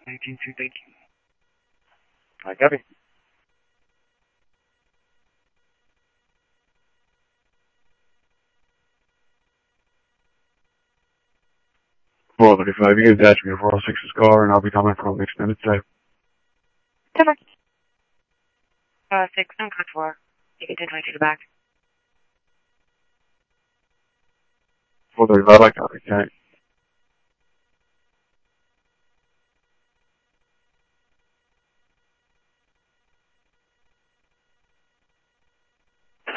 19-2, thank you. I copy. 435, you can attach me to 406's car, and I'll be coming from an extended stay. 6, on code 4. You can 1022 to back. 435, I copy. Okay.